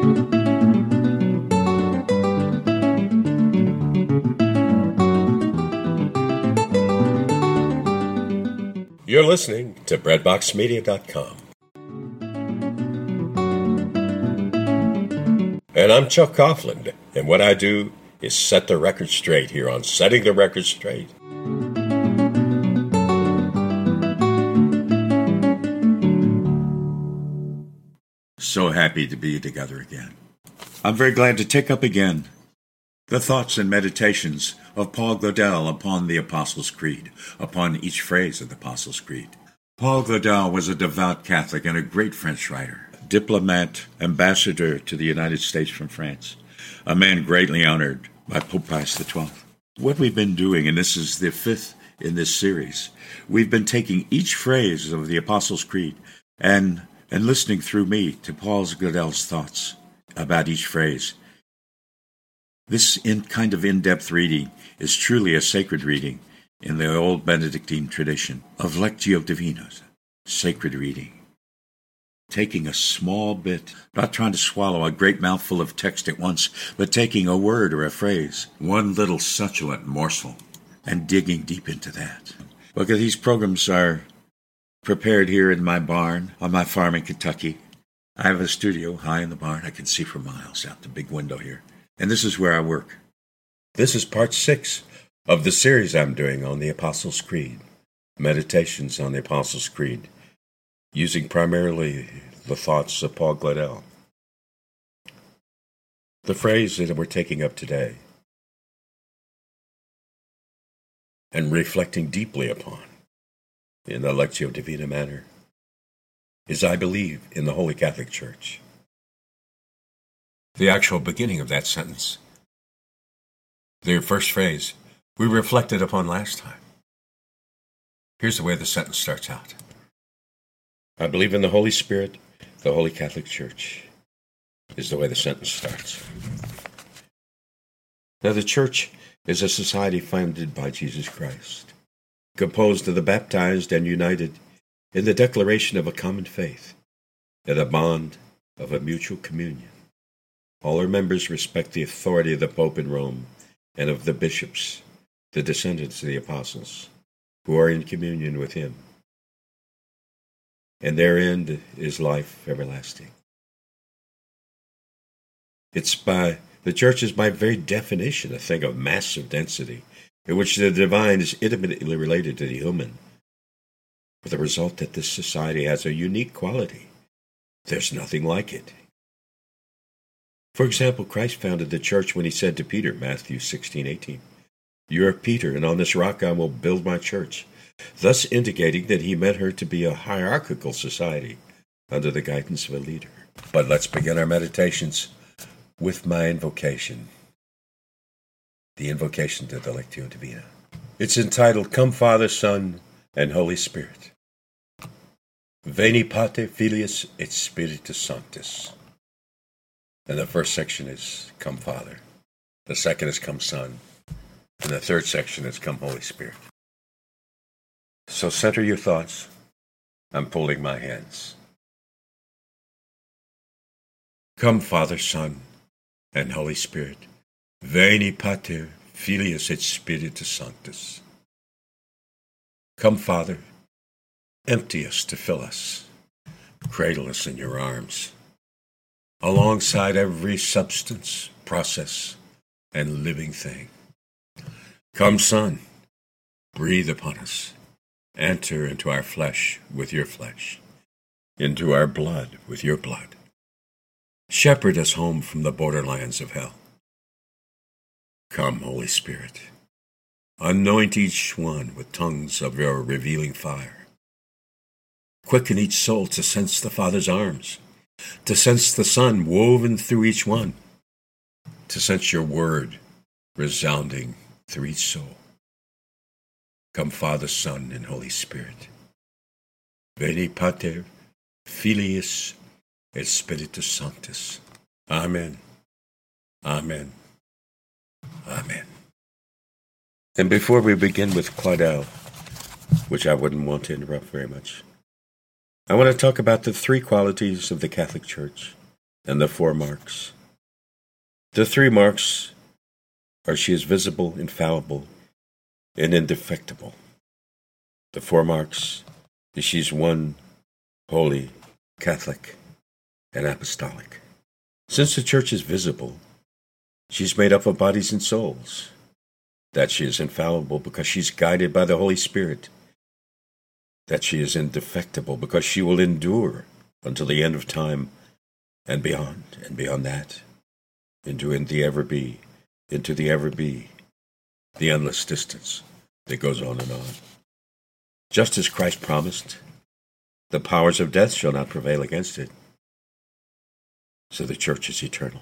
You're listening to BreadboxMedia.com. And I'm Chuck Coughlin, and what I do is set the record straight here on Setting the Record Straight. So happy to be together again. I'm very glad to take up again the thoughts and meditations of Paul Claudel upon the Apostles' Creed, upon each phrase of the Apostles' Creed. Paul Claudel was a devout Catholic and a great French writer, diplomat, ambassador to the United States from France, a man greatly honored by Pope Pius XII. What we've been doing, and this is the fifth in this series, we've been taking each phrase of the Apostles' Creed and listening through me to Paul Claudel's thoughts about each phrase. This kind of in-depth reading is truly a sacred reading in the old Benedictine tradition of Lectio Divina, sacred reading. Taking a small bit, not trying to swallow a great mouthful of text at once, but taking a word or a phrase, one little succulent morsel, and digging deep into that. Look, these programs are prepared here in my barn on my farm in Kentucky. I have a studio high in the barn. I can see for miles out the big window here. And this is where I work. This is part 6 of the series I'm doing on the Apostles' Creed, meditations on the Apostles' Creed, using primarily the thoughts of Paul Claudel. The phrase that we're taking up today and reflecting deeply upon in the Lectio Divina manner is I believe in the Holy Catholic Church. The actual beginning of that sentence, the first phrase, we reflected upon last time. Here's the way the sentence starts out. I believe in the Holy Spirit, the Holy Catholic Church, is the way the sentence starts. Now, the Church is a society founded by Jesus Christ, composed of the baptized and united in the declaration of a common faith and a bond of a mutual communion. All her members respect the authority of the Pope in Rome and of the bishops, the descendants of the apostles, who are in communion with him. And their end is life everlasting. The Church is by very definition a thing of massive density, in which the divine is intimately related to the human, with the result that this society has a unique quality. There's nothing like it. For example, Christ founded the Church when he said to Peter, Matthew 16:18, "You are Peter, and on this rock I will build my church," thus indicating that he meant her to be a hierarchical society under the guidance of a leader. But let's begin our meditations with my invocation, the invocation to the Lectio Divina. It's entitled, Come Father, Son, and Holy Spirit. Veni Pater, Filius, et Spiritus Sanctus. And the first section is Come Father. The second is Come Son. And the third section is Come Holy Spirit. So center your thoughts. I'm pulling my hands. Come Father, Son, and Holy Spirit. Veni Pater, Filius, et Spiritus Sanctus. Come Father, empty us to fill us. Cradle us in your arms. Alongside every substance, process, and living thing. Come, Son, breathe upon us. Enter into our flesh with your flesh, into our blood with your blood. Shepherd us home from the borderlands of hell. Come, Holy Spirit, anoint each one with tongues of your revealing fire. Quicken each soul to sense the Father's arms, to sense the Son woven through each one, to sense your word resounding through each soul. Come, Father, Son, and Holy Spirit. Veni Pater, Filius, et Spiritus Sanctus. Amen. Amen. Amen. And before we begin with Claudel, which I wouldn't want to interrupt very much, I want to talk about the three qualities of the Catholic Church and the 4 marks. The 3 marks are she is visible, infallible, and indefectible. The 4 marks is she's one, holy, Catholic, and apostolic. Since the church is visible, she's made up of bodies and souls. That she is infallible because she's guided by the Holy Spirit. That she is indefectible because she will endure until the end of time and beyond that, into the ever be, the endless distance that goes on and on. Just as Christ promised, the powers of death shall not prevail against it. So the church is eternal.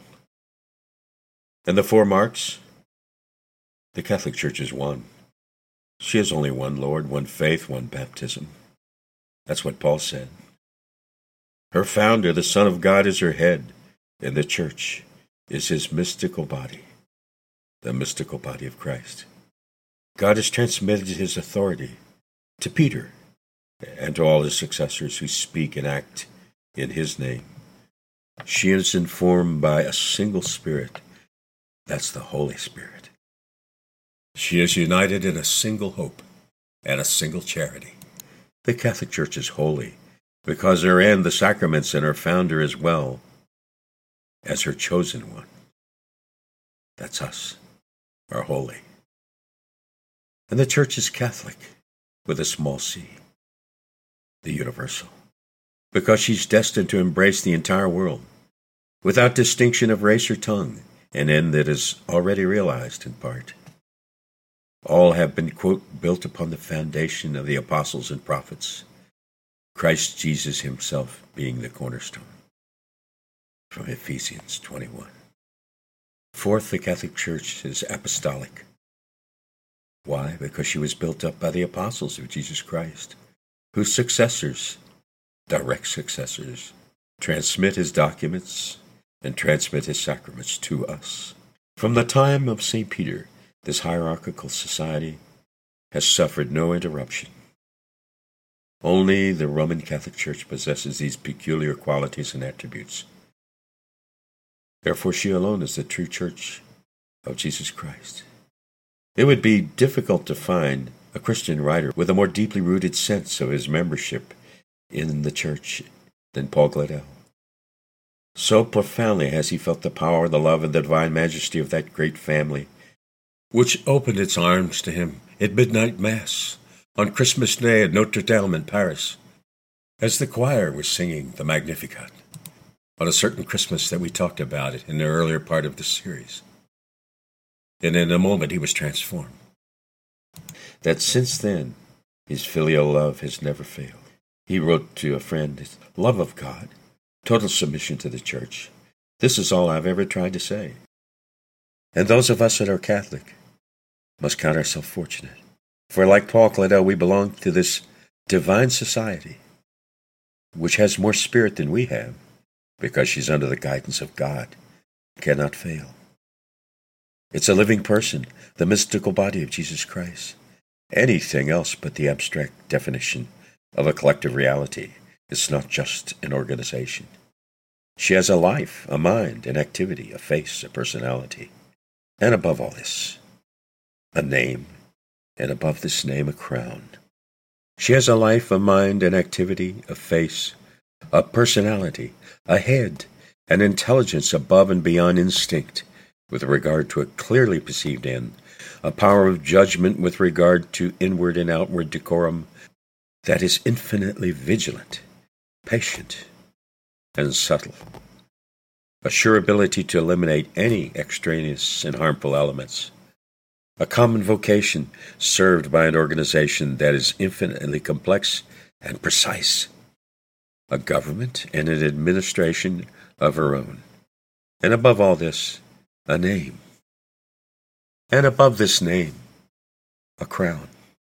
And the 4 marks, the Catholic Church is one. She has only one Lord, one faith, one baptism. That's what Paul said. Her founder, the Son of God, is her head, and the church is his mystical body, the mystical body of Christ. God has transmitted his authority to Peter and to all his successors who speak and act in his name. She is informed by a single Spirit. That's the Holy Spirit. She is united in a single hope and a single charity. The Catholic Church is holy because her end, the sacraments, and her founder as well as her chosen one. That's us, are holy. And the Church is Catholic with a small c, the universal, because she's destined to embrace the entire world without distinction of race or tongue, an end that is already realized in part. All have been, quote, built upon the foundation of the apostles and prophets, Christ Jesus himself being the cornerstone. From Ephesians 21. Fourth, the Catholic Church is apostolic. Why? Because she was built up by the apostles of Jesus Christ, whose successors, direct successors, transmit his documents and transmit his sacraments to us. From the time of St. Peter, this hierarchical society has suffered no interruption. Only the Roman Catholic Church possesses these peculiar qualities and attributes. Therefore, she alone is the true Church of Jesus Christ. It would be difficult to find a Christian writer with a more deeply rooted sense of his membership in the Church than Paul Gladel. So profoundly has he felt the power, the love, and the divine majesty of that great family, which opened its arms to him at midnight Mass on Christmas Day at Notre Dame in Paris, as the choir was singing the Magnificat, on a certain Christmas that we talked about it in the earlier part of the series. And in a moment he was transformed. That since then, his filial love has never failed. He wrote to a friend, his love of God, total submission to the Church. This is all I've ever tried to say. And those of us that are Catholic must count ourselves fortunate. For like Paul Gladel, we belong to this divine society, which has more spirit than we have, because she's under the guidance of God, cannot fail. It's a living person, the mystical body of Jesus Christ. Anything else but the abstract definition of a collective reality. It's not just an organization. She has a life, a mind, an activity, a face, a personality. And above all this, a name, and above this name, a crown. She has a life, a mind, an activity, a face, a personality, a head, an intelligence above and beyond instinct with regard to a clearly perceived end, a power of judgment with regard to inward and outward decorum that is infinitely vigilant, patient, and subtle. A sure ability to eliminate any extraneous and harmful elements. A common vocation served by an organization that is infinitely complex and precise. A government and an administration of her own. And above all this, a name. And above this name, a crown.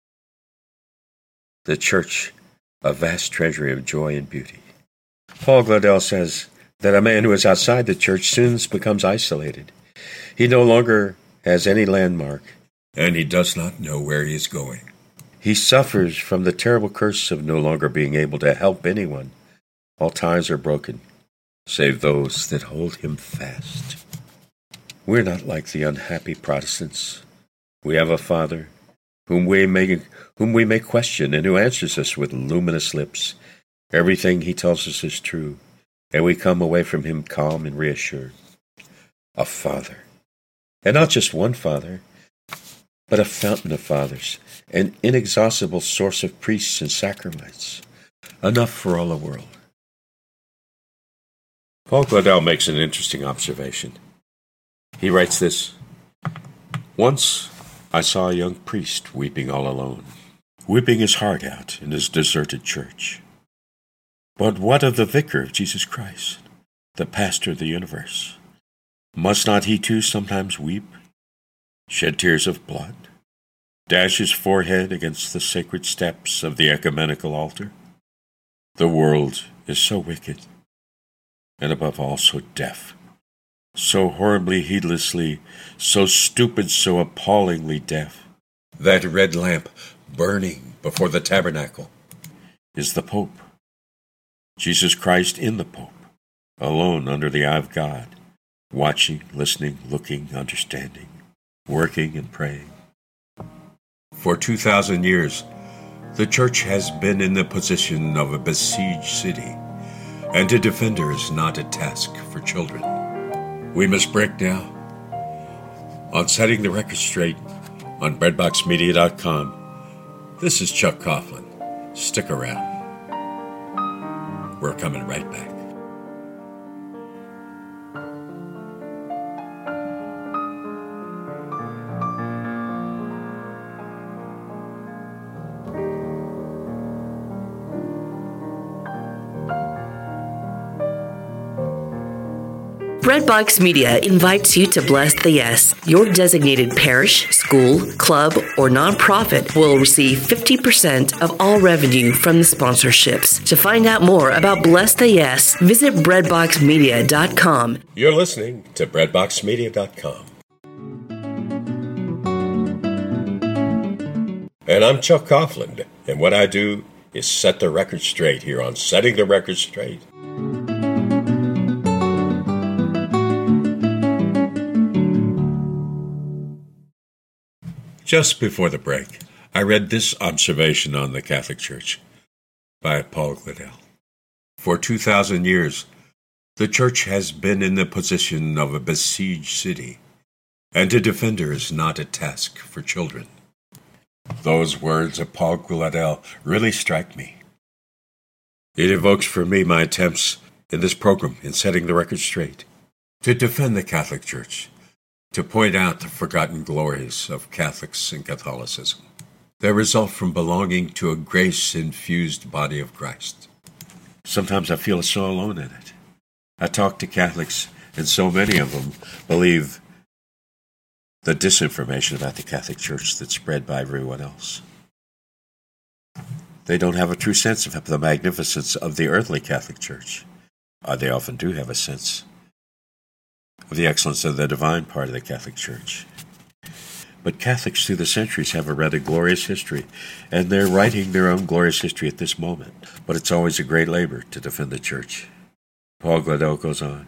The Church, a vast treasury of joy and beauty. Paul Gladel says that a man who is outside the Church soon becomes isolated. He no longer has any landmark, and he does not know where he is going. He suffers from the terrible curse of no longer being able to help anyone. All ties are broken. save those that hold him fast. We're not like the unhappy Protestants. We have a Father whom we may question and who answers us with luminous lips. Everything he tells us is true, and we come away from him calm and reassured. A Father, and not just one Father, but a fountain of fathers, an inexhaustible source of priests and sacraments, enough for all the world. Paul Gladel makes an interesting observation. He writes this: "Once I saw a young priest weeping all alone, weeping his heart out in his deserted church. But what of the vicar of Jesus Christ, the pastor of the universe? Must not he too sometimes weep, shed tears of blood, dash his forehead against the sacred steps of the ecumenical altar? The world is so wicked, and above all so deaf, so horribly heedlessly, so stupid, so appallingly deaf. That red lamp burning before the tabernacle is the Pope. Jesus Christ in the Pope, alone under the eye of God, watching, listening, looking, understanding, working and praying. For 2,000 years, the Church has been in the position of a besieged city, and to defend her is not a task for children. We must break now. On Setting the Record Straight on BreadboxMedia.com, this is Chuck Coughlin. Stick around. We're coming right back. Breadbox Media invites you to Bless the Yes. Your designated parish, school, club, or nonprofit will receive 50% of all revenue from the sponsorships. To find out more about Bless the Yes, visit BreadboxMedia.com. You're listening to BreadboxMedia.com. And I'm Chuck Coughlin, and what I do is set the record straight here on Setting the Record Straight. Just before the break, I read this observation on the Catholic Church by Paul Gladel. For 2,000 years, the Church has been in the position of a besieged city, and to defend her is not a task for children. Those words of Paul Gladel really strike me. It evokes for me my attempts in this program in Setting the Record Straight to defend the Catholic Church, to point out the forgotten glories of Catholics and Catholicism that result from belonging to a grace-infused body of Christ. Sometimes I feel so alone in it. I talk to Catholics, and so many of them believe the disinformation about the Catholic Church that's spread by everyone else. They don't have a true sense of the magnificence of the earthly Catholic Church. They often do have a sense of the excellence of the divine part of the Catholic Church. But Catholics through the centuries have a rather glorious history, and they're writing their own glorious history at this moment. But it's always a great labor to defend the Church. Paul Gladel goes on.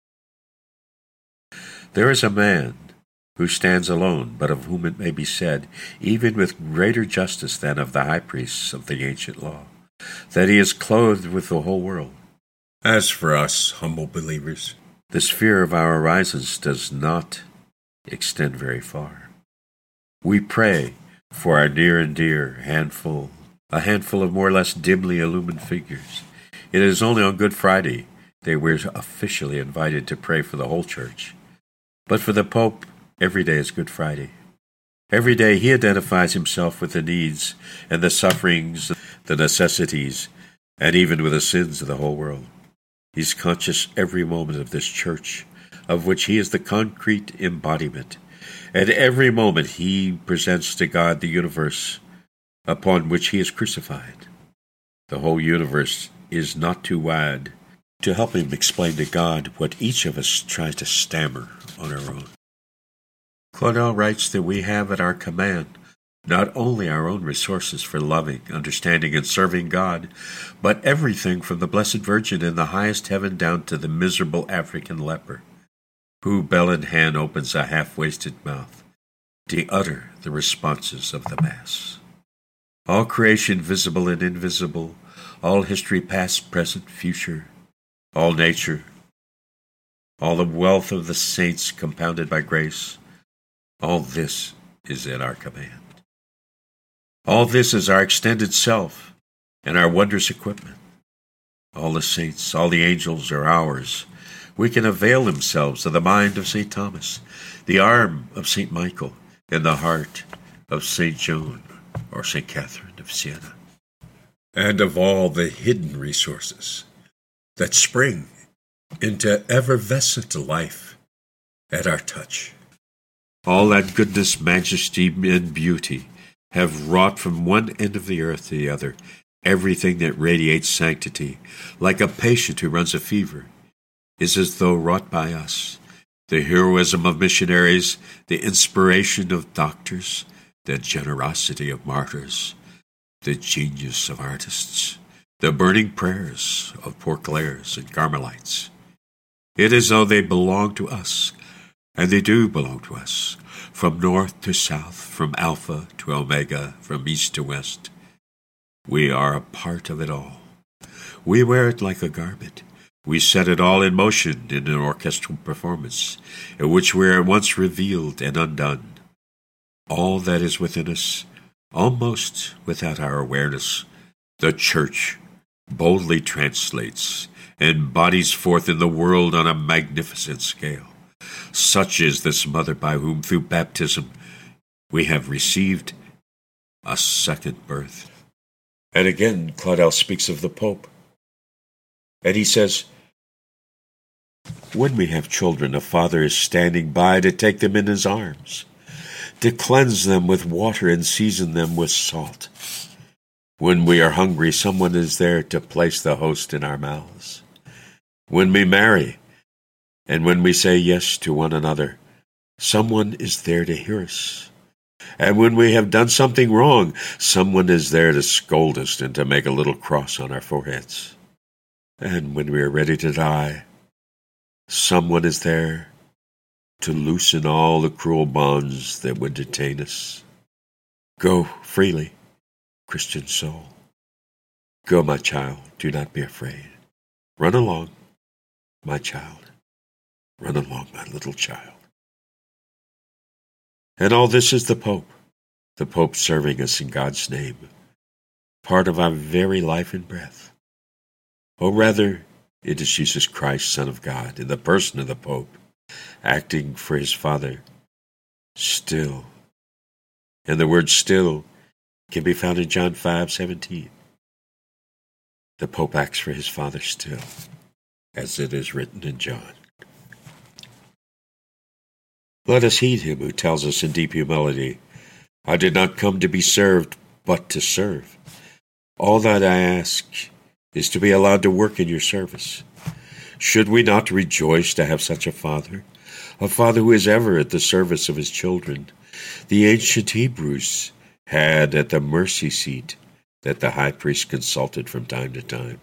There is a man who stands alone, but of whom it may be said, even with greater justice than of the high priests of the ancient law, that he is clothed with the whole world. As for us, humble believers, the sphere of our horizons does not extend very far. We pray for our near and dear a handful of more or less dimly illumined figures. It is only on Good Friday that we're officially invited to pray for the whole Church. But for the Pope, every day is Good Friday. Every day he identifies himself with the needs and the sufferings, the necessities, and even with the sins of the whole world. He's conscious every moment of this Church, of which he is the concrete embodiment. And every moment he presents to God the universe upon which he is crucified. The whole universe is not too wide to help him explain to God what each of us tries to stammer on our own. Gladel writes that we have at our command not only our own resources for loving, understanding, and serving God, but everything from the Blessed Virgin in the highest heaven down to the miserable African leper, who, bell in hand, opens a half-wasted mouth to utter the responses of the Mass. All creation, visible and invisible, all history past, present, future, all nature, all the wealth of the saints compounded by grace, all this is at our command. All this is our extended self and our wondrous equipment. All the saints, all the angels are ours. We can avail themselves of the mind of St. Thomas, the arm of St. Michael, and the heart of St. Joan or St. Catherine of Siena. And of all the hidden resources that spring into effervescent life at our touch. All that goodness, majesty, and beauty have wrought from one end of the earth to the other, everything that radiates sanctity, like a patient who runs a fever, is as though wrought by us. The heroism of missionaries, the inspiration of doctors, the generosity of martyrs, the genius of artists, the burning prayers of poor Clares and Carmelites. It is as though they belong to us, and they do belong to us, from north to south, from Alpha to Omega, from east to west. We are a part of it all. We wear it like a garment. We set it all in motion in an orchestral performance, in which we are at once revealed and undone. All that is within us, almost without our awareness, the Church boldly translates and bodies forth in the world on a magnificent scale. Such is this Mother by whom, through baptism, we have received a second birth. And again, Claudel speaks of the Pope. And he says, when we have children, a father is standing by to take them in his arms, to cleanse them with water and season them with salt. When we are hungry, someone is there to place the host in our mouths. When we marry, and when we say yes to one another, someone is there to hear us. And when we have done something wrong, someone is there to scold us and to make a little cross on our foreheads. And when we are ready to die, someone is there to loosen all the cruel bonds that would detain us. Go freely, Christian soul. Go, my child, do not be afraid. Run along, my child. Run along, my little child. And all this is the Pope serving us in God's name, part of our very life and breath. Or rather, it is Jesus Christ, Son of God, in the person of the Pope, acting for his Father, still. And the word still can be found in John 5:17. The Pope acts for his Father still, as it is written in John. Let us heed him who tells us in deep humility, I did not come to be served, but to serve. All that I ask is to be allowed to work in your service. Should we not rejoice to have such a Father who is ever at the service of his children? The ancient Hebrews had at the mercy seat that the high priest consulted from time to time.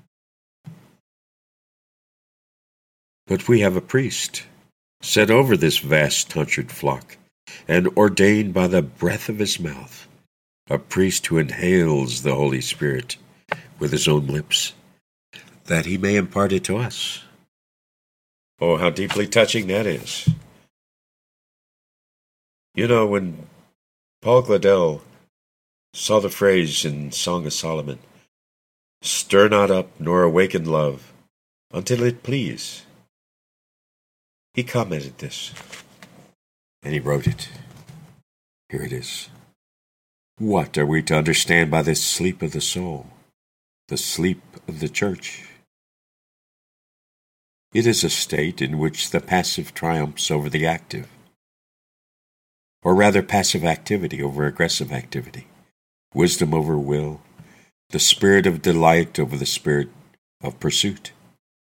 But we have a priest set over this vast tonsured flock, and ordained by the breath of his mouth, a priest who inhales the Holy Spirit with his own lips, that he may impart it to us. oh, how deeply touching that is. You know, when Paul Claudel saw the phrase in Song of Solomon, stir not up nor awaken love until it please, he commented this. And he wrote it. Here it is. What are we to understand by this sleep of the soul, the sleep of the Church? It is a state in which the passive triumphs over the active, or rather passive activity over aggressive activity, wisdom over will, the spirit of delight over the spirit of pursuit.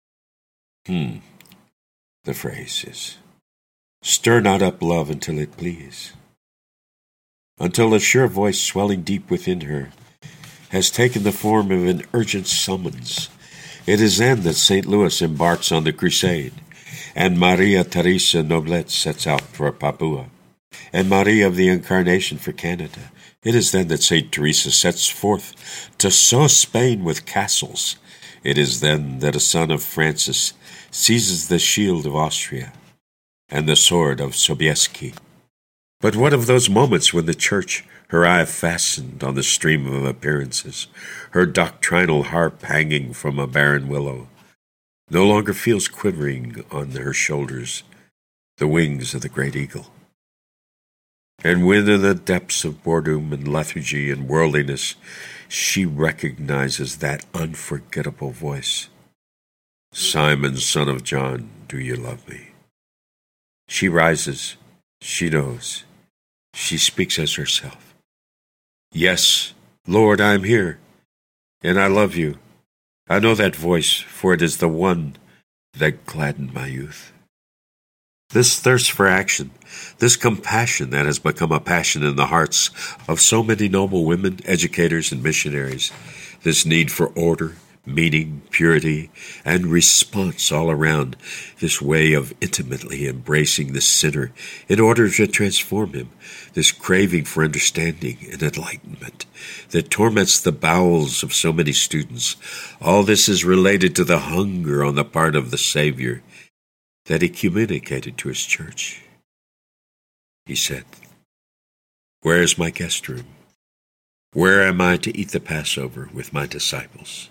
The phrase is, stir not up love until it please. until a sure voice swelling deep within her has taken the form of an urgent summons. It is then that St. Louis embarks on the crusade, and Maria Teresa Noblet sets out for Papua, and Maria of the Incarnation for Canada. It is then that St. Teresa sets forth to sow Spain with castles. It is then that a son of Francis seizes the shield of Austria and the sword of Sobieski. But what of those moments when the Church, her eye fastened on the stream of appearances, her doctrinal harp hanging from a barren willow, no longer feels quivering on her shoulders the wings of the great eagle? And when in the depths of boredom and lethargy and worldliness she recognizes that unforgettable voice, "Simon, son of John, do you love me?" She rises, she knows, she speaks as herself. "Yes, Lord, I am here, and I love you. I know that voice, for it is the one that gladdened my youth." This thirst for action, this compassion that has become a passion in the hearts of so many noble women, educators, and missionaries, this need for order, meaning, purity, and response all around, this way of intimately embracing the sinner in order to transform him, this craving for understanding and enlightenment that torments the bowels of so many students, all this is related to the hunger on the part of the Savior that he communicated to his church. He said, "Where is my guest room? Where am I to eat the Passover with my disciples?"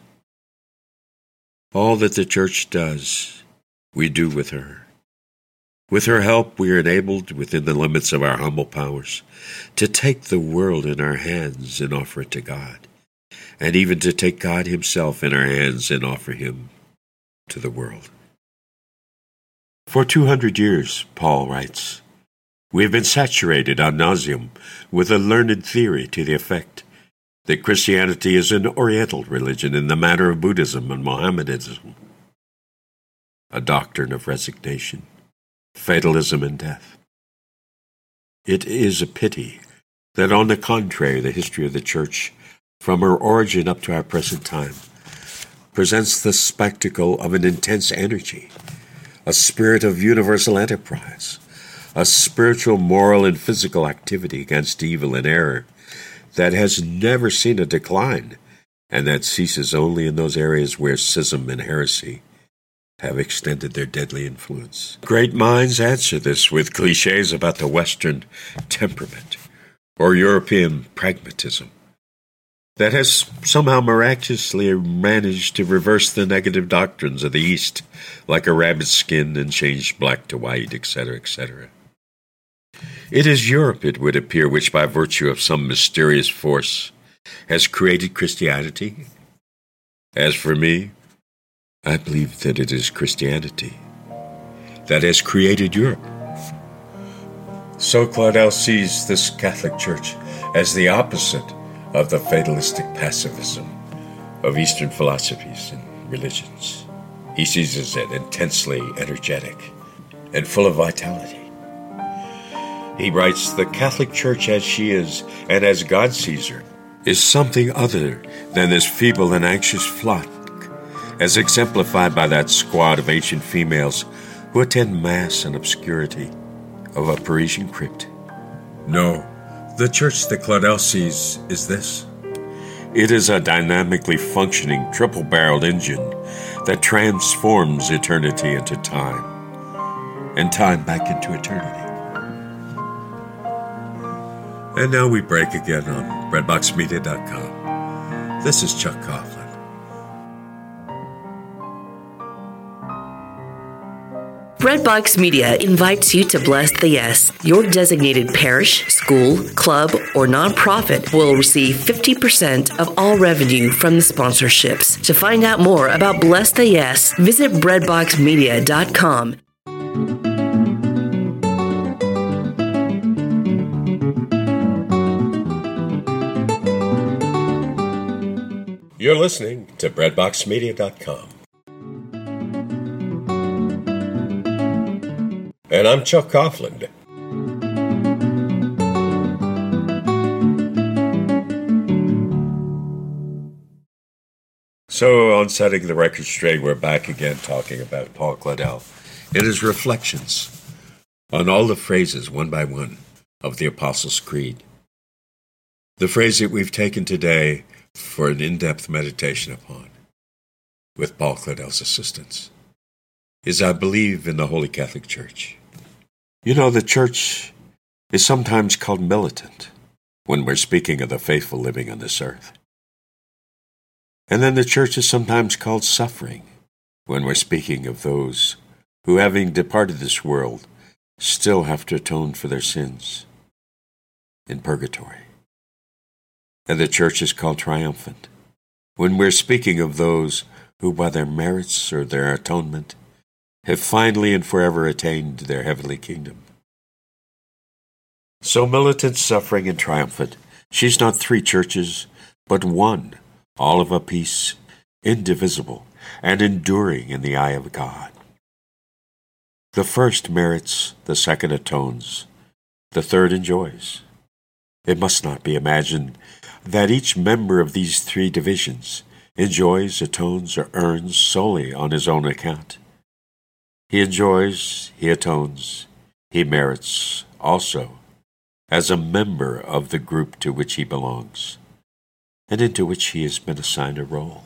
All that the church does, we do with her. With her help, we are enabled, within the limits of our humble powers, to take the world in our hands and offer it to God, and even to take God himself in our hands and offer him to the world. For 200 years, Paul writes, we have been saturated ad nauseum with a learned theory to the effect that Christianity is an Oriental religion in the manner of Buddhism and Mohammedanism, a doctrine of resignation, fatalism, and death. It is a pity that, on the contrary, the history of the Church, from her origin up to our present time, presents the spectacle of an intense energy, a spirit of universal enterprise, a spiritual, moral, and physical activity against evil and error that has never seen a decline, and that ceases only in those areas where schism and heresy have extended their deadly influence. Great minds answer this with cliches about the Western temperament or European pragmatism that has somehow miraculously managed to reverse the negative doctrines of the East, like a rabbit's skin and change black to white, etc., etc. It is Europe, it would appear, which by virtue of some mysterious force has created Christianity. As for me, I believe that it is Christianity that has created Europe. So Claudel sees this Catholic Church as the opposite of the fatalistic pacifism of Eastern philosophies and religions. He sees it as intensely energetic and full of vitality. He writes, the Catholic Church as she is, and as God sees her, is something other than this feeble and anxious flock, as exemplified by that squad of ancient females who attend Mass in obscurity of a Parisian crypt. No, the church that Claudel sees is this. It is a dynamically functioning, triple-barreled engine that transforms eternity into time, and time back into eternity. And now we break again on BreadboxMedia.com. This is Chuck Coughlin. Breadbox Media invites you to bless the Yes. Your designated parish, school, club, or nonprofit will receive 50% of all revenue from the sponsorships. To find out more about Bless the Yes, visit BreadboxMedia.com. You're listening to BreadboxMedia.com. And I'm Chuck Coughlin. So, on setting the record straight, we're back again talking about Paul Claudel in his reflections on all the phrases, one by one, of the Apostles' Creed. The phrase that we've taken today for an in-depth meditation upon, with Paul Claudel's assistance, is I believe in the Holy Catholic Church. You know, the Church is sometimes called militant when we're speaking of the faithful living on this earth. And then the Church is sometimes called suffering when we're speaking of those who, having departed this world, still have to atone for their sins in purgatory. And the Church is called triumphant when we're speaking of those who, by their merits or their atonement, have finally and forever attained their heavenly kingdom. So militant, suffering, and triumphant, she's not three churches, but one, all of a piece, indivisible, and enduring in the eye of God. The first merits, the second atones, the third enjoys. It must not be imagined that each member of these three divisions enjoys, atones, or earns solely on his own account. He enjoys, he atones, he merits also as a member of the group to which he belongs, and into which he has been assigned a role.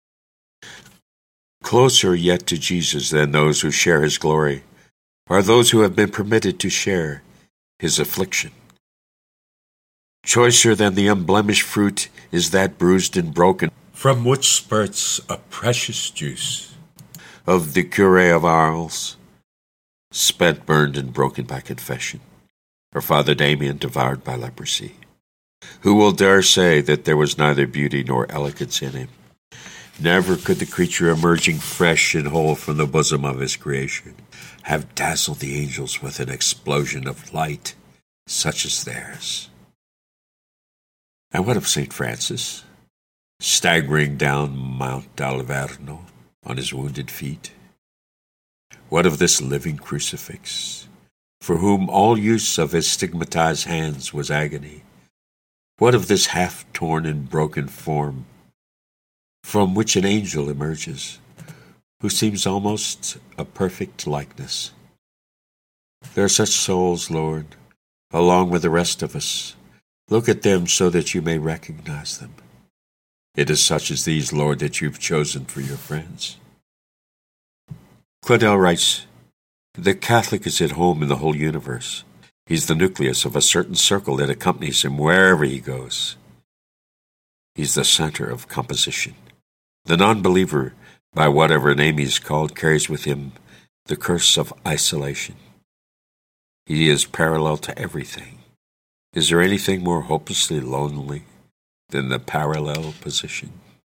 Closer yet to Jesus than those who share his glory are those who have been permitted to share his affliction. Choicer than the unblemished fruit is that bruised and broken, from which spurts a precious juice of the Curé of Arles, spent, burned, and broken by confession, or Father Damien devoured by leprosy. Who will dare say that there was neither beauty nor elegance in him? Never could the creature emerging fresh and whole from the bosom of his creation have dazzled the angels with an explosion of light such as theirs. And what of St. Francis, staggering down Mount Alverno on his wounded feet? What of this living crucifix, for whom all use of his stigmatized hands was agony? What of this half-torn and broken form, from which an angel emerges, who seems almost a perfect likeness? There are such souls, Lord, along with the rest of us. Look at them so that you may recognize them. It is such as these, Lord, that you've chosen for your friends. Claudel writes, "The Catholic is at home in the whole universe. He's the nucleus of a certain circle that accompanies him wherever he goes. He's the center of composition. The non-believer, by whatever name he's called, carries with him the curse of isolation. He is parallel to everything. Is there anything more hopelessly lonely than the parallel position?"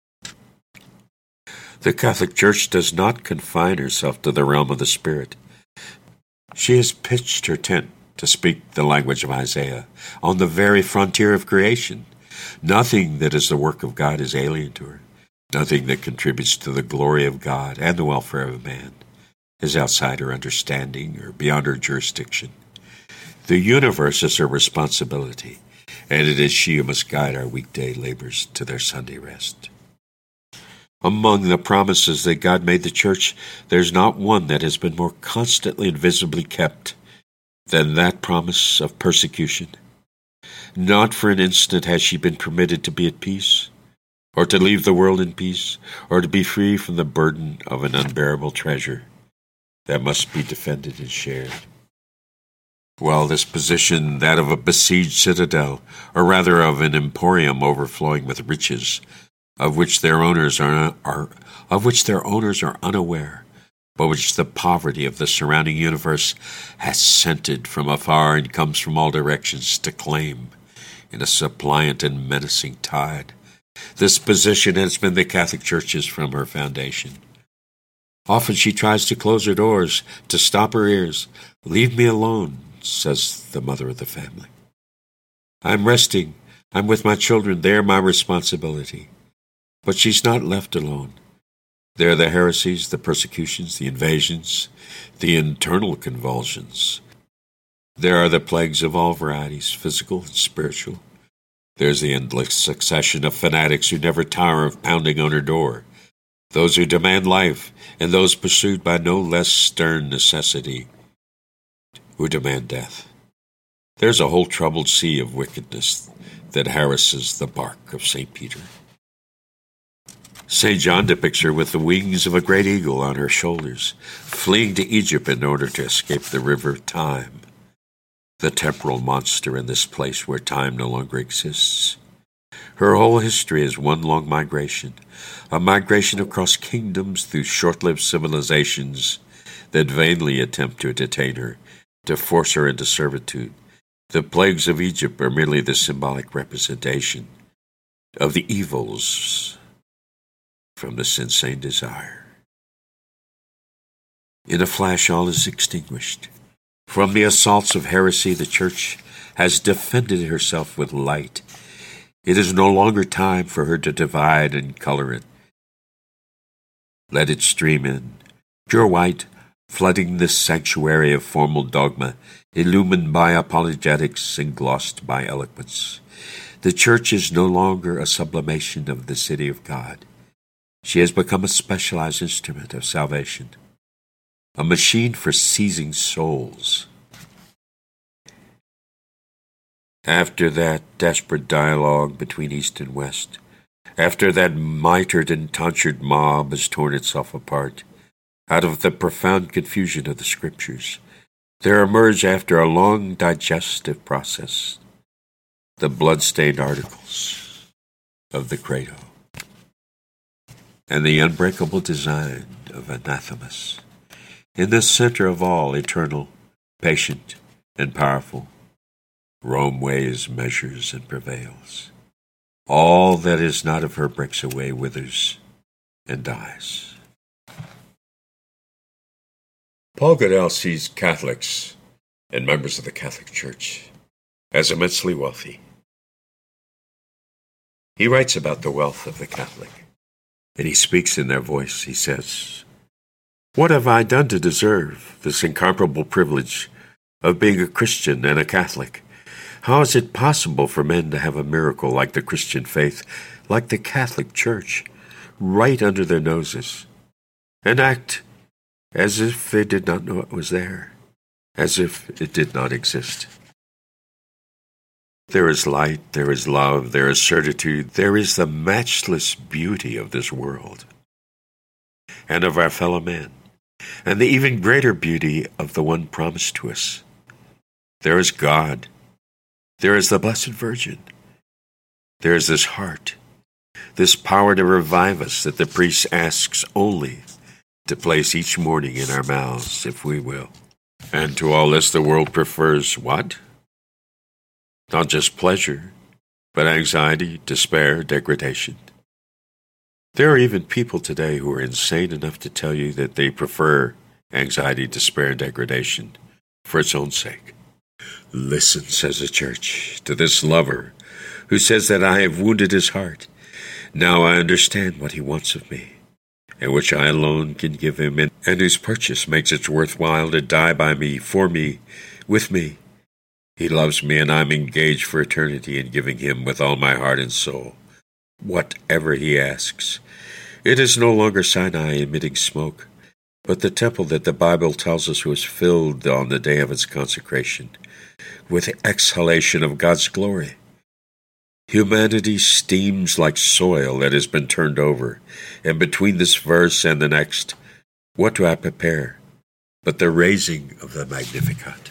The Catholic Church does not confine herself to the realm of the Spirit. She has pitched her tent, to speak the language of Isaiah, on the very frontier of creation. Nothing that is the work of God is alien to her. Nothing that contributes to the glory of God and the welfare of man is outside her understanding or beyond her jurisdiction. The universe is her responsibility, and it is she who must guide our weekday labors to their Sunday rest. Among the promises that God made the Church, there's not one that has been more constantly and visibly kept than that promise of persecution. Not for an instant has she been permitted to be at peace, or to leave the world in peace, or to be free from the burden of an unbearable treasure that must be defended and shared. While this position, that of a besieged citadel, or rather of an emporium overflowing with riches, of which their owners are unaware, but which the poverty of the surrounding universe has scented from afar and comes from all directions to claim in a suppliant and menacing tide. This position has been the Catholic Church's from her foundation. Often she tries to close her doors, to stop her ears. "Leave me alone," says the mother of the family. "I'm resting. I'm with my children. They're my responsibility." But she's not left alone. There are the heresies, the persecutions, the invasions, the internal convulsions. There are the plagues of all varieties, physical and spiritual. There's the endless succession of fanatics who never tire of pounding on her door, those who demand life, and those pursued by no less stern necessity, who demand death. There's a whole troubled sea of wickedness that harasses the bark of St. Peter. St. John depicts her with the wings of a great eagle on her shoulders, fleeing to Egypt in order to escape the river Time, the temporal monster in this place where time no longer exists. Her whole history is one long migration, a migration across kingdoms through short-lived civilizations that vainly attempt to detain her, to force her into servitude. The plagues of Egypt are merely the symbolic representation of the evils from this insane desire. In a flash, all is extinguished. From the assaults of heresy, the Church has defended herself with light. It is no longer time for her to divide and color it. Let it stream in, pure white, flooding this sanctuary of formal dogma, illumined by apologetics and glossed by eloquence. The Church is no longer a sublimation of the city of God. She has become a specialized instrument of salvation, a machine for seizing souls. After that desperate dialogue between East and West, after that mitred and tonsured mob has torn itself apart, out of the profound confusion of the Scriptures, there emerge, after a long digestive process, the blood-stained articles of the Credo and the unbreakable design of Anathemas. In the center of all, eternal, patient, and powerful, Rome weighs, measures, and prevails. All that is not of her breaks away, withers, and dies. Paul Goodell sees Catholics and members of the Catholic Church as immensely wealthy. He writes about the wealth of the Catholic, And he speaks in their voice. He says, "What have I done to deserve this incomparable privilege of being a Christian and a Catholic? How is it possible for men to have a miracle like the Christian faith, like the Catholic Church, right under their noses, and act as if they did not know it was there, as if it did not exist? There is light, there is love, there is certitude, there is the matchless beauty of this world and of our fellow men, and the even greater beauty of the one promised to us. There is God. There is the Blessed Virgin. There is this heart, this power to revive us that the priest asks only to place each morning in our mouths, if we will. And to all this the world prefers what? Not just pleasure, but anxiety, despair, degradation. There are even people today who are insane enough to tell you that they prefer anxiety, despair, and degradation for its own sake. Listen, says the Church, to this lover who says that I have wounded his heart. Now I understand what he wants of me, and which I alone can give him, and whose purchase makes it worthwhile to die by me, for me, with me. He loves me, and I'm engaged for eternity in giving him with all my heart and soul whatever he asks. It is no longer Sinai emitting smoke, but the temple that the Bible tells us was filled on the day of its consecration with the exhalation of God's glory. Humanity steams like soil that has been turned over, and between this verse and the next, what do I prepare but the raising of the Magnificat?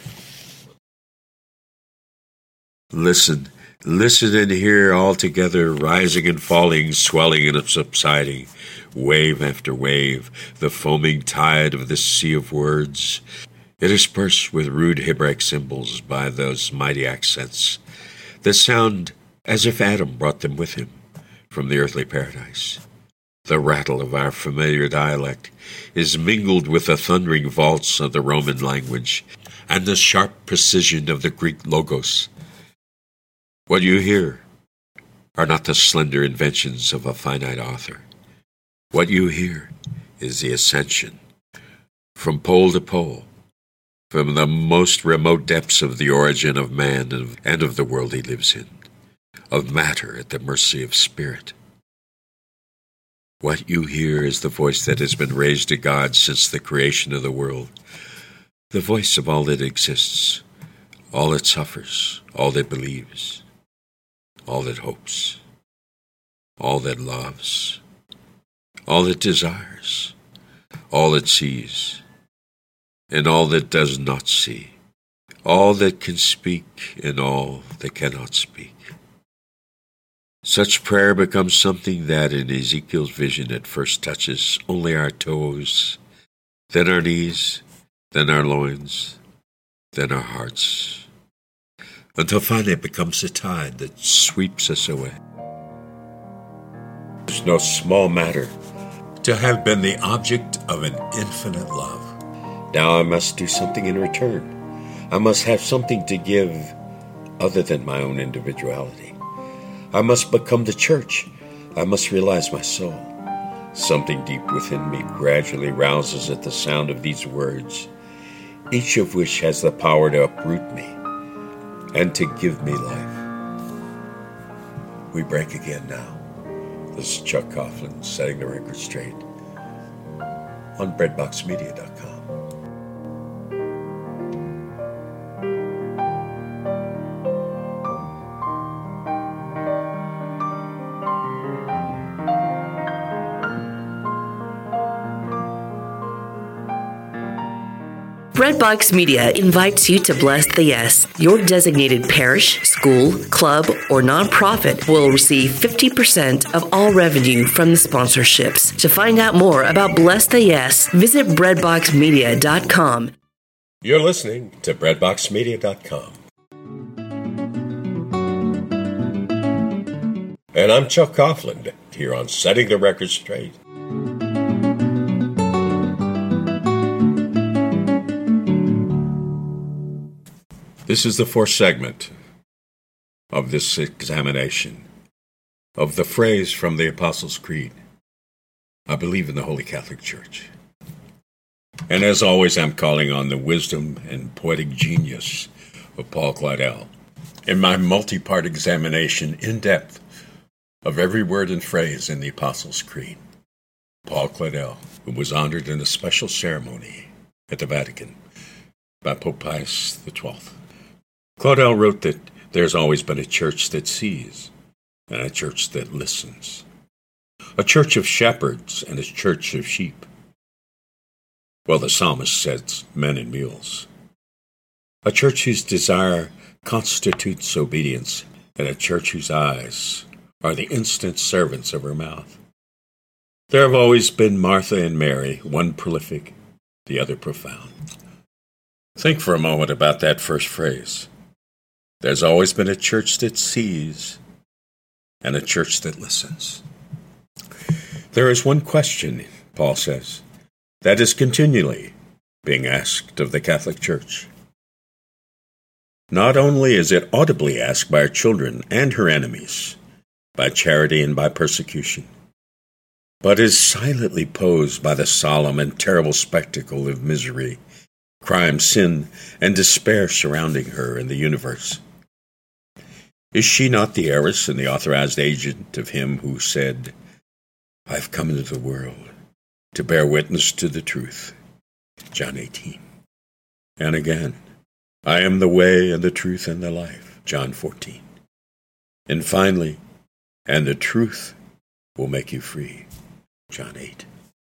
Listen and hear all together, rising and falling, swelling and subsiding, wave after wave, the foaming tide of this sea of words. It is pursed with rude Hebraic symbols by those mighty accents that sound as if Adam brought them with him from the earthly paradise. The rattle of our familiar dialect is mingled with the thundering vaults of the Roman language and the sharp precision of the Greek logos. What you hear are not the slender inventions of a finite author. What you hear is the ascension, from pole to pole, from the most remote depths of the origin of man and of the world he lives in, of matter at the mercy of spirit. What you hear is the voice that has been raised to God since the creation of the world, the voice of all that exists, all that suffers, all that believes, all that hopes, all that loves, all that desires, all that sees, and all that does not see, all that can speak and all that cannot speak. Such prayer becomes something that in Ezekiel's vision at first touches only our toes, then our knees, then our loins, then our hearts, until finally it becomes a tide that sweeps us away. It's no small matter to have been the object of an infinite love. Now I must do something in return. I must have something to give other than my own individuality. I must become the church. I must realize my soul. Something deep within me gradually rouses at the sound of these words, each of which has the power to uproot me and to give me life. We break again now. This is Chuck Coughlin setting the record straight on BreadboxMedia.com. Breadbox Media invites you to bless the Yes. Your designated parish, school, club, or nonprofit will receive 50% of all revenue from the sponsorships. To find out more about Bless the Yes, visit BreadboxMedia.com. You're listening to BreadboxMedia.com. And I'm Chuck Coughlin, here on Setting the Record Straight. This is the fourth segment of this examination of the phrase from the Apostles' Creed, I believe in the Holy Catholic Church. And as always, I'm calling on the wisdom and poetic genius of Paul Claudel in my multi-part examination in depth of every word and phrase in the Apostles' Creed. Paul Claudel, who was honored in a special ceremony at the Vatican by Pope Pius XII. Claudel wrote that there's always been a church that sees and a church that listens, a church of shepherds and a church of sheep. Well, the psalmist says men and mules. A church whose desire constitutes obedience, and a church whose eyes are the instant servants of her mouth. There have always been Martha and Mary, one prolific, the other profound. Think for a moment about that first phrase. There's always been a church that sees and a church that listens. There is one question, Paul says, that is continually being asked of the Catholic Church. Not only is it audibly asked by her children and her enemies, by charity and by persecution, but is silently posed by the solemn and terrible spectacle of misery, crime, sin, and despair surrounding her in the universe. Is she not the heiress and the authorized agent of him who said, I've come into the world to bear witness to the truth, John 18. And again, I am the way and the truth and the life, John 14. And finally, and the truth will make you free, John 8.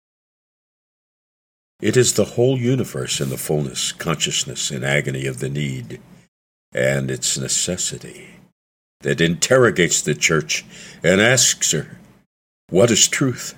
It is the whole universe in the fullness, consciousness, and agony of the need and its necessity that interrogates the Church and asks her, what is truth?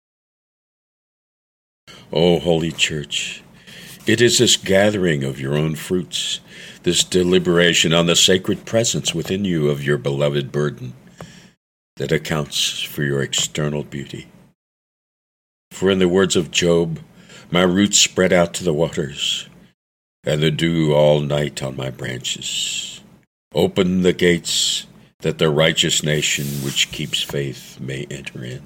O Holy Church, it is this gathering of your own fruits, this deliberation on the sacred presence within you of your beloved burden, that accounts for your external beauty. For in the words of Job, my roots spread out to the waters, and the dew all night on my branches. Open the gates, that the righteous nation which keeps faith may enter in.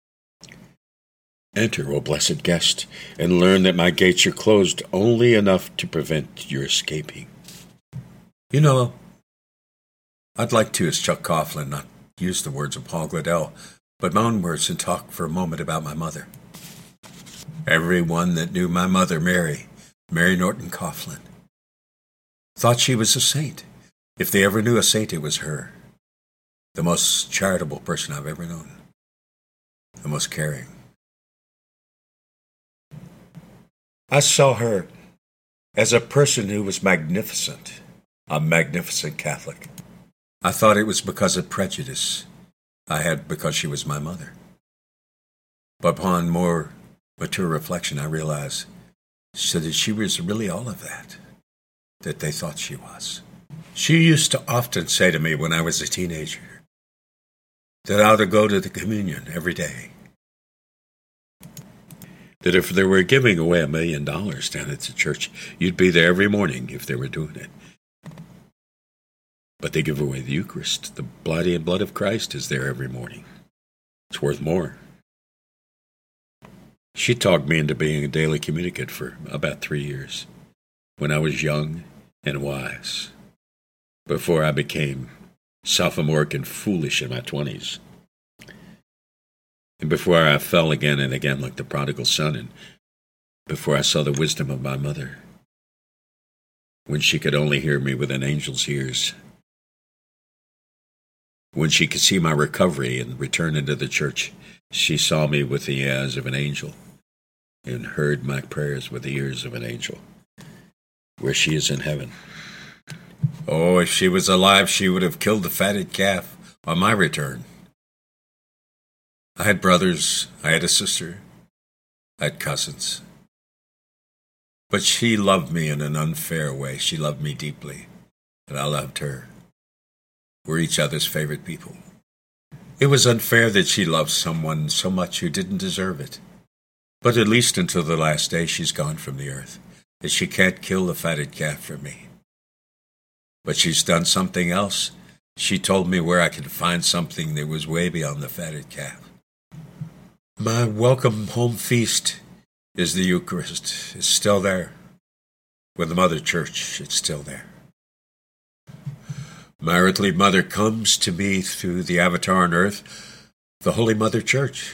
Enter, O blessed guest, and learn that my gates are closed only enough to prevent your escaping. You know, I'd like to, as Chuck Coughlin, not use the words of Paul Claudel, but my own words and talk for a moment about my mother. Everyone that knew my mother, Mary Norton Coughlin, thought she was a saint. If they ever knew a saint, it was her. The most charitable person I've ever known. The most caring. I saw her as a person who was magnificent, a magnificent Catholic. I thought it was because of prejudice I had because she was my mother. But upon more mature reflection, I realized that she was really all of that they thought she was. She used to often say to me when I was a teenager that I ought to go to the communion every day. That if they were giving away $1 million down at the church, you'd be there every morning if they were doing it. But they give away the Eucharist. The body and blood of Christ is there every morning. It's worth more. She talked me into being a daily communicant for about 3 years, when I was young and wise, before I became sophomoric and foolish in my 20s. And before I fell again and again like the prodigal son, and before I saw the wisdom of my mother, when she could only hear me with an angel's ears, when she could see my recovery and return into the church, she saw me with the eyes of an angel and heard my prayers with the ears of an angel, where she is in heaven. Oh, if she was alive, she would have killed the fatted calf on my return. I had brothers, I had a sister, I had cousins. But she loved me in an unfair way. She loved me deeply, and I loved her. We're each other's favorite people. It was unfair that she loved someone so much who didn't deserve it. But at least until the last day she's gone from the earth, that she can't kill the fatted calf for me. But she's done something else. She told me where I could find something that was way beyond the fatted calf. My welcome home feast is the Eucharist. It's still there. With the Mother Church, it's still there. My earthly mother comes to me through the avatar on earth, the Holy Mother Church.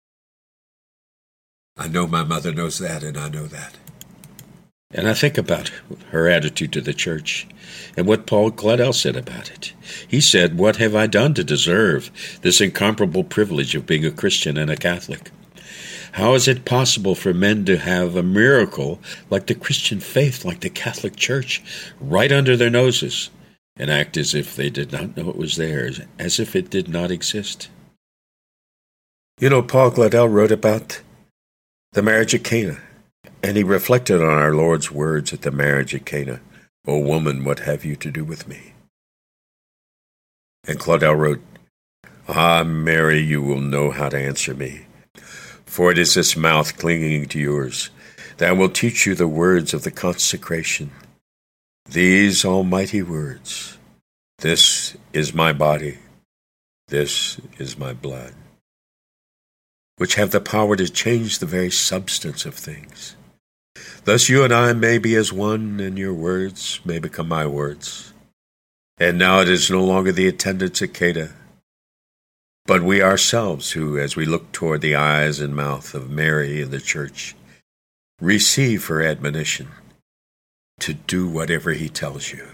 I know my mother knows that, and I know that. And I think about her attitude to the church and what Paul Claudel said about it. He said, "What have I done to deserve this incomparable privilege of being a Christian and a Catholic? How is it possible for men to have a miracle like the Christian faith, like the Catholic Church, right under their noses and act as if they did not know it was theirs, as if it did not exist?" You know, Paul Claudel wrote about the marriage at Cana. And he reflected on our Lord's words at the marriage at Cana. "O woman, what have you to do with me?" And Claudel wrote, "Ah, Mary, you will know how to answer me. For it is this mouth clinging to yours that will teach you the words of the consecration. These almighty words, this is my body, this is my blood, which have the power to change the very substance of things. Thus you and I may be as one, and your words may become my words. And now it is no longer the attendants at Cana, but we ourselves who, as we look toward the eyes and mouth of Mary in the church, receive her admonition to do whatever he tells you.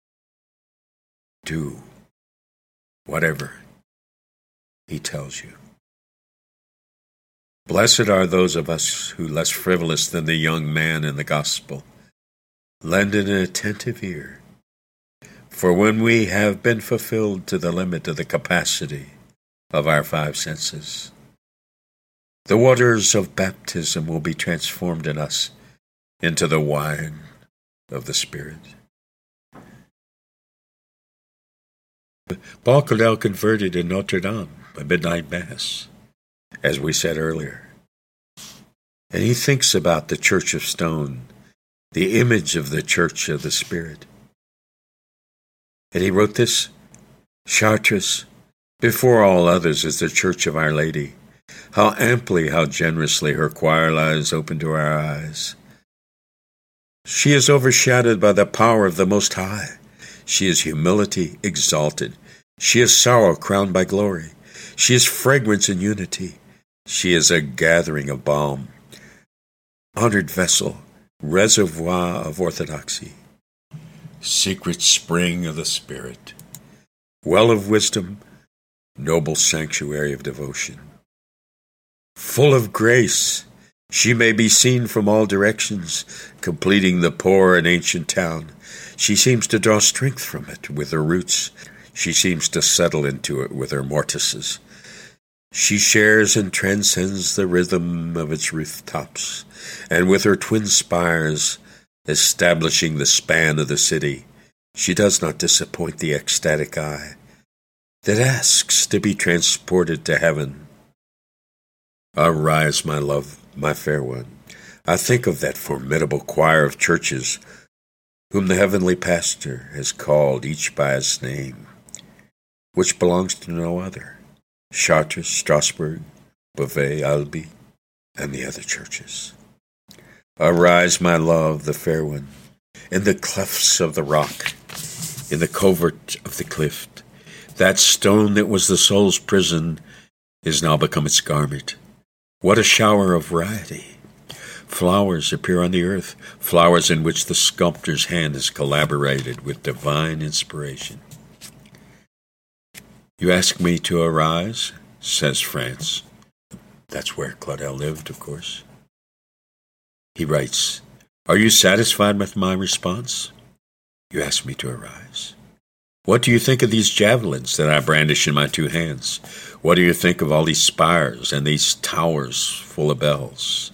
Do whatever he tells you. Blessed are those of us who, less frivolous than the young man in the gospel, lend an attentive ear. For when we have been fulfilled to the limit of the capacity of our 5 senses, the waters of baptism will be transformed in us into the wine of the Spirit. Paul Claudel converted in Notre Dame by midnight mass, as we said earlier. And he thinks about the church of stone, the image of the church of the Spirit. And he wrote this, "Chartres, before all others, is the church of Our Lady. How amply, how generously her choir lies open to our eyes. She is overshadowed by the power of the Most High. She is humility exalted. She is sorrow crowned by glory. She is fragrance and unity. She is a gathering of balm, honored vessel, reservoir of orthodoxy, secret spring of the Spirit, well of wisdom, noble sanctuary of devotion. Full of grace, she may be seen from all directions, completing the poor and ancient town. She seems to draw strength from it with her roots. She seems to settle into it with her mortices. She shares and transcends the rhythm of its rooftops, and with her twin spires, establishing the span of the city, she does not disappoint the ecstatic eye that asks to be transported to heaven. Arise, my love, my fair one. I think of that formidable choir of churches whom the heavenly pastor has called each by its name, which belongs to no other. Chartres, Strasbourg, Beauvais, Albi, and the other churches. Arise, my love, the fair one, in the clefts of the rock, in the covert of the cliff. That stone that was the soul's prison is now become its garment. What a shower of variety! Flowers appear on the earth, flowers in which the sculptor's hand has collaborated with divine inspiration. You ask me to arise, says France. That's where Claudel lived, of course. He writes, are you satisfied with my response? You ask me to arise. What do you think of these javelins that I brandish in my two hands? What do you think of all these spires and these towers full of bells?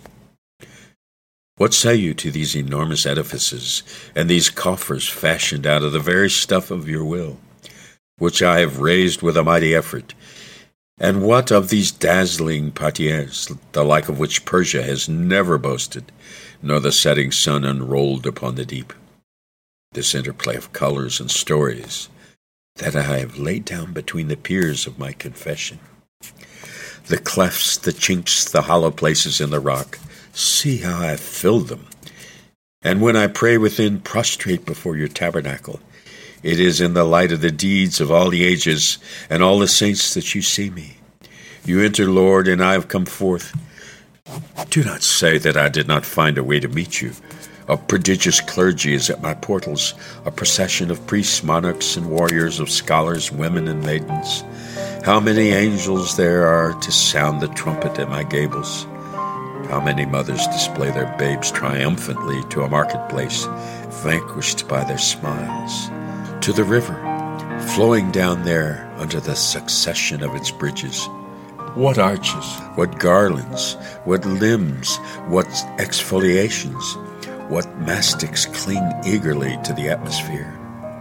What say you to these enormous edifices and these coffers fashioned out of the very stuff of your will, which I have raised with a mighty effort? And what of these dazzling portieres, the like of which Persia has never boasted, nor the setting sun unrolled upon the deep? This interplay of colors and stories that I have laid down between the piers of my confession. The clefts, the chinks, the hollow places in the rock, see how I have filled them. And when I pray within, prostrate before your tabernacle, it is in the light of the deeds of all the ages and all the saints that you see me. You enter, Lord, and I have come forth. Do not say that I did not find a way to meet you. A prodigious clergy is at my portals, a procession of priests, monarchs, and warriors, of scholars, women, and maidens. How many angels there are to sound the trumpet at my gables. How many mothers display their babes triumphantly to a marketplace, vanquished by their smiles. To the river, flowing down there under the succession of its bridges. What arches, what garlands, what limbs, what exfoliations, what mastics cling eagerly to the atmosphere.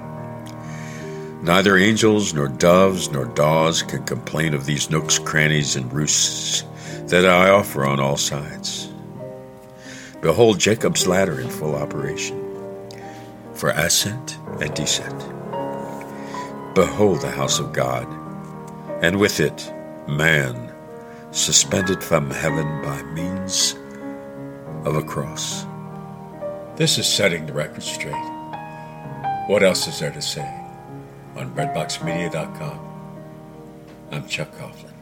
Neither angels, nor doves, nor daws can complain of these nooks, crannies, and roosts that I offer on all sides. Behold Jacob's ladder in full operation, for ascent and descent. Behold the house of God, and with it man, suspended from heaven by means of a cross. This is setting the record straight. What else is there to say? On BreadboxMedia.com, I'm Chuck Coughlin.